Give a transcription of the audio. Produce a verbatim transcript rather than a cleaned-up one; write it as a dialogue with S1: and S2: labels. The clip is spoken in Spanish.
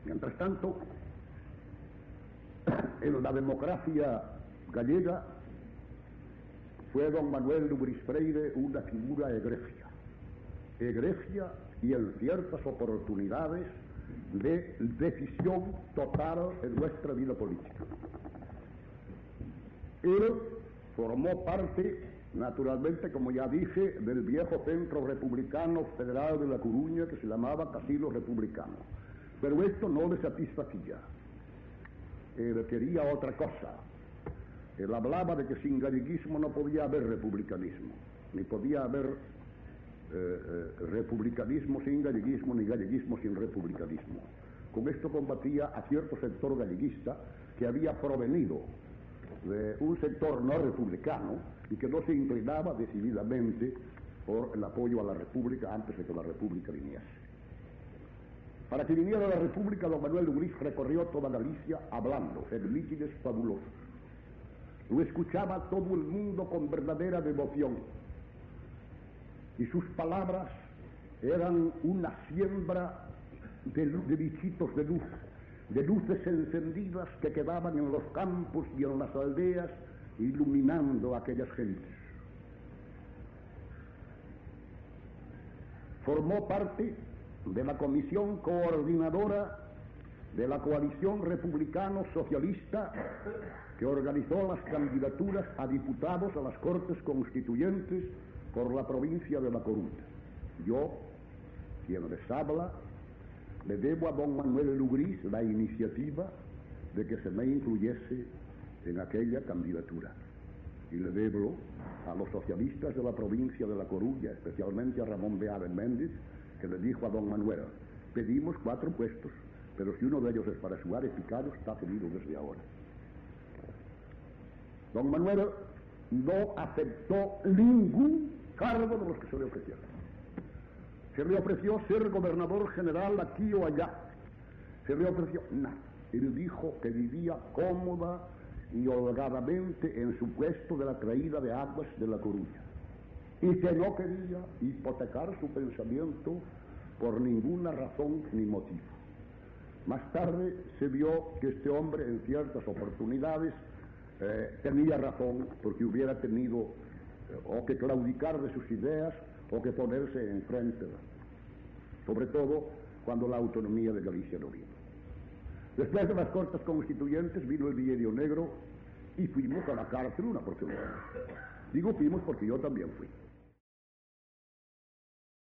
S1: Mientras tanto, en la democracia gallega fue don Manuel Lugrís Freire una figura egregia, egregia y en ciertas oportunidades de decisión total en nuestra vida política. Él formó parte, naturalmente, como ya dije, del viejo Centro Republicano Federal de La Coruña, que se llamaba Casildo Republicano. Pero esto no le satisfacía. Él quería otra cosa. Él hablaba de que sin galleguismo no podía haber republicanismo, ni podía haber eh, eh, republicanismo sin galleguismo, ni galleguismo sin republicanismo. Con esto combatía a cierto sector galleguista que había provenido de un sector no republicano y que no se inclinaba decididamente por el apoyo a la República antes de que la República viniese. Para que viniera la República, don Manuel Lugrís recorrió toda Galicia hablando en mítines fabulosos. Lo escuchaba todo el mundo con verdadera devoción y sus palabras eran una siembra de, de bichitos de luz, de luces encendidas que quedaban en los campos y en las aldeas iluminando a aquellas gentes. Formó parte de la comisión coordinadora de la coalición republicano-socialista que organizó las candidaturas a diputados a las Cortes Constituyentes por la provincia de La Coruña. Yo, quien les habla, le debo a don Manuel Lugrís la iniciativa de que se me incluyese en aquella candidatura. Y le debo a los socialistas de la provincia de La Coruña, especialmente a Ramón Beaven Méndez, que le dijo a don Manuel: pedimos cuatro puestos, pero si uno de ellos es para Suárez Picado, está cedido desde ahora. Don Manuel no aceptó ningún cargo de los que se le ofrecieron. Se le ofreció ser gobernador general aquí o allá. Se le ofreció nada. Él dijo que vivía cómoda y holgadamente en su puesto de la traída de aguas de La Coruña y que no quería hipotecar su pensamiento por ninguna razón ni motivo. Más tarde se vio que este hombre en ciertas oportunidades eh, tenía razón, porque hubiera tenido eh, o que claudicar de sus ideas o que ponerse enfrente, sobre todo cuando la autonomía de Galicia no vino. Después de las Cortes Constituyentes vino el Bienio Negro y fuimos a la cárcel una oportunidad. Digo fuimos porque yo también fui.